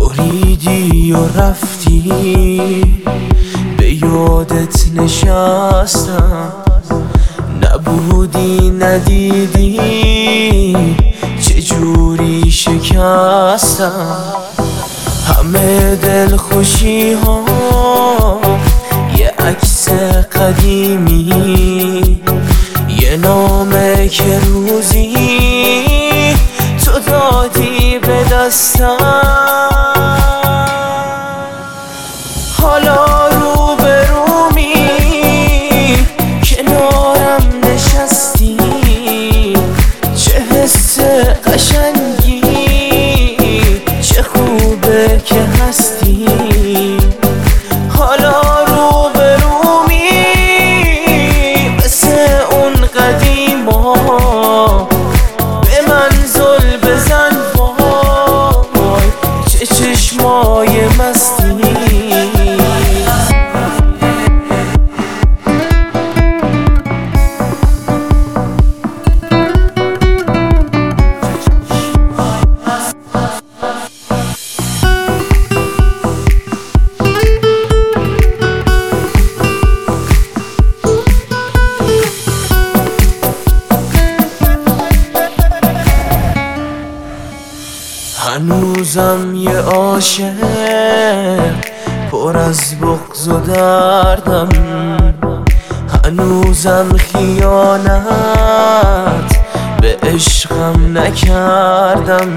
بریدی و رفتی، به یادت نشستم، نبودی ندیدی چجوری شکستم. همه دلخوشی ها یه عکس قدیمی، یه نامه که روزی تو دادی به دستم. حالا روبرومی کنارم نشستی، چه حس قشنگی، چه خوبه که هستی. حالا روبرومی مثل اون قدیما، به من زل بزن وای، چه چشمای مستی. هنوزم یه عاشق پر از بغض و دردم، هنوزم خیانت به عشقم نکردم،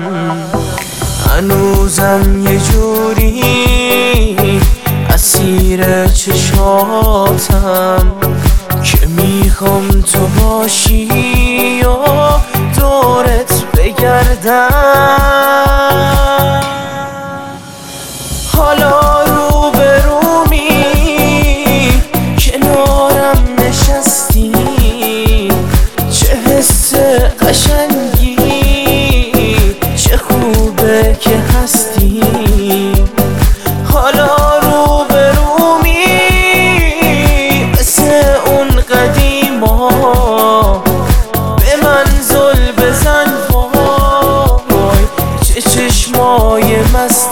هنوزم یه جوری اسیر چشاتم که میخوام تو باشی و دورت بگردم. حالا روبرومی کنارم نشستی، چه حس قشنگی، چه خوبه که هستی. حالا روبرومی مثل اون قدیما، به من زل بزن وای، چه چشمای مست.